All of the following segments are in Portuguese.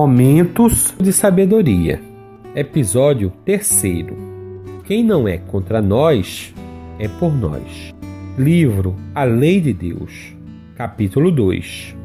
Momentos de Sabedoria. Episódio 3. Quem não é contra nós, é por nós. Livro A Lei de Deus. Capítulo 2.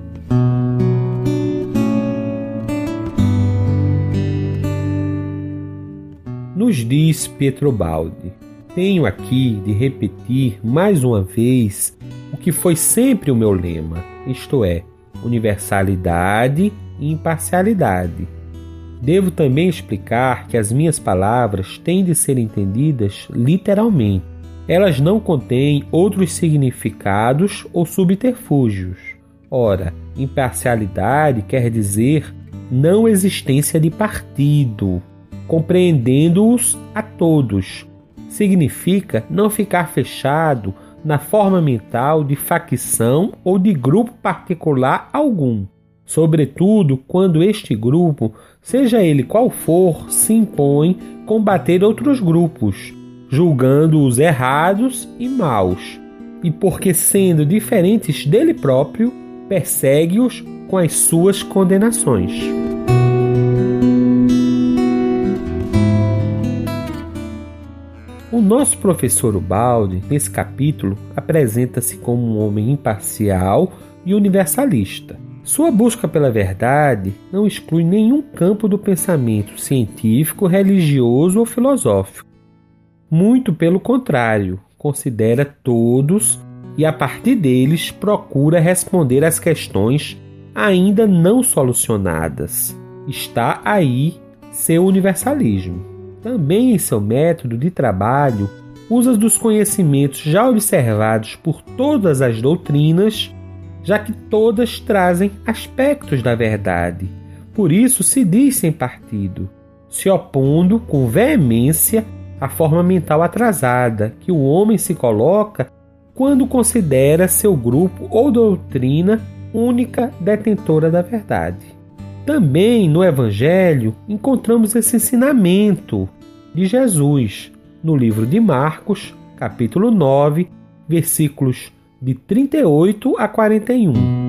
Nos diz Pietro Baldi: tenho aqui de repetir mais uma vez o que foi sempre o meu lema, isto é, universalidade e imparcialidade. Devo também explicar que as minhas palavras têm de ser entendidas literalmente. Elas não contêm outros significados ou subterfúgios. Ora, imparcialidade quer dizer não existência de partido, compreendendo-os a todos. Significa não ficar fechado na forma mental de facção ou de grupo particular algum, sobretudo quando este grupo, seja ele qual for, se impõe combater outros grupos, julgando-os errados e maus, e porque, sendo diferentes dele próprio, persegue-os com as suas condenações. O nosso professor Ubaldi, nesse capítulo, apresenta-se como um homem imparcial e universalista. Sua busca pela verdade não exclui nenhum campo do pensamento científico, religioso ou filosófico. Muito pelo contrário, considera todos e, a partir deles, procura responder às questões ainda não solucionadas. Está aí seu universalismo. Também em seu método de trabalho, usa dos conhecimentos já observados por todas as doutrinas, já que todas trazem aspectos da verdade. Por isso se diz sem partido, se opondo com veemência à forma mental atrasada que o homem se coloca quando considera seu grupo ou doutrina única detentora da verdade. Também no Evangelho encontramos esse ensinamento de Jesus no livro de Marcos, capítulo 9, versículos de 38 a 41.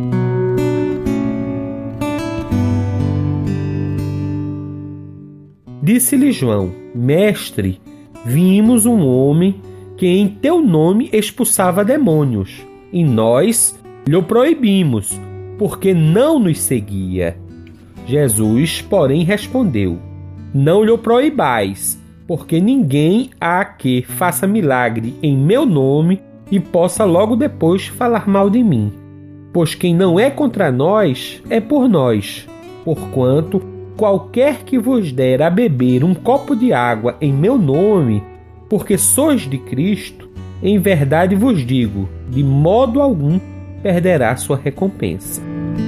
Disse-lhe João: Mestre, vimos um homem que em teu nome expulsava demônios, e nós lhe proibimos, porque não nos seguia. Jesus, porém, respondeu: não lhe proibais, porque ninguém há que faça milagre em meu nome e possa logo depois falar mal de mim. Pois quem não é contra nós, é por nós. Porquanto, qualquer que vos der a beber um copo de água em meu nome, porque sois de Cristo, em verdade vos digo, de modo algum perderá sua recompensa.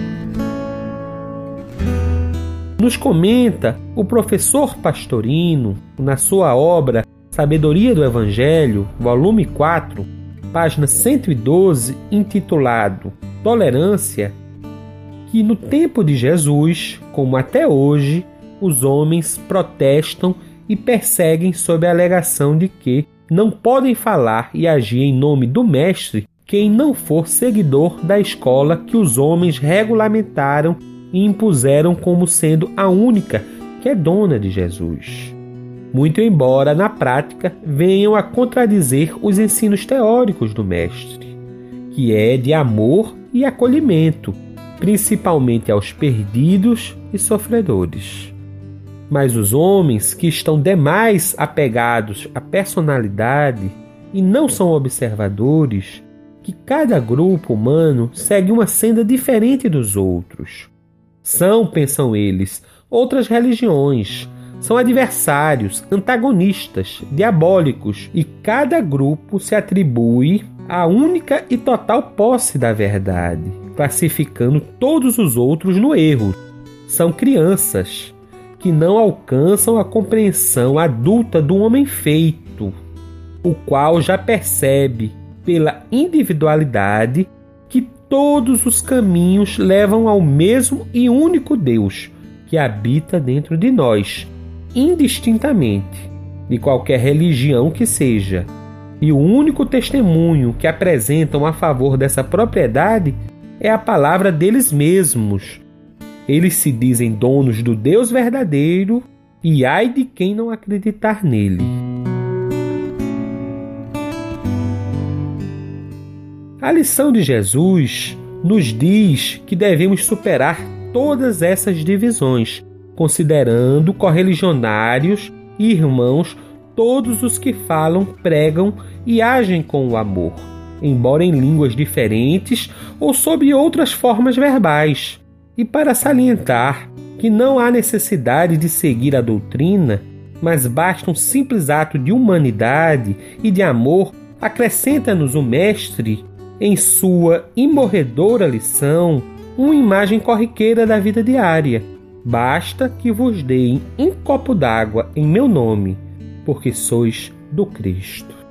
Nos comenta o professor Pastorino, na sua obra Sabedoria do Evangelho, volume 4, página 112, intitulado Tolerância, que no tempo de Jesus, como até hoje, os homens protestam e perseguem sob a alegação de que não podem falar e agir em nome do Mestre quem não for seguidor da escola que os homens regulamentaram e impuseram como sendo a única que é dona de Jesus. Muito embora, na prática, venham a contradizer os ensinos teóricos do Mestre, que é de amor e acolhimento, principalmente aos perdidos e sofredores. Mas os homens que estão demais apegados à personalidade e não são observadores, que cada grupo humano segue uma senda diferente dos outros. São, pensam eles, outras religiões, são adversários, antagonistas, diabólicos, e cada grupo se atribui a única e total posse da verdade, classificando todos os outros no erro. São crianças que não alcançam a compreensão adulta do homem feito, o qual já percebe, pela individualidade, que todos os caminhos levam ao mesmo e único Deus que habita dentro de nós, indistintamente, de qualquer religião que seja. E o único testemunho que apresentam a favor dessa propriedade é a palavra deles mesmos, Eles se dizem donos do Deus verdadeiro, e ai de quem não acreditar nele. A lição de Jesus nos diz que devemos superar todas essas divisões, considerando correligionários e irmãos todos os que falam, pregam e agem com o amor, embora em línguas diferentes ou sob outras formas verbais. E para salientar que não há necessidade de seguir a doutrina, mas basta um simples ato de humanidade e de amor, acrescenta-nos o Mestre, em sua imorredora lição, uma imagem corriqueira da vida diária. Basta que vos deem um copo d'água em meu nome, porque sois do Cristo.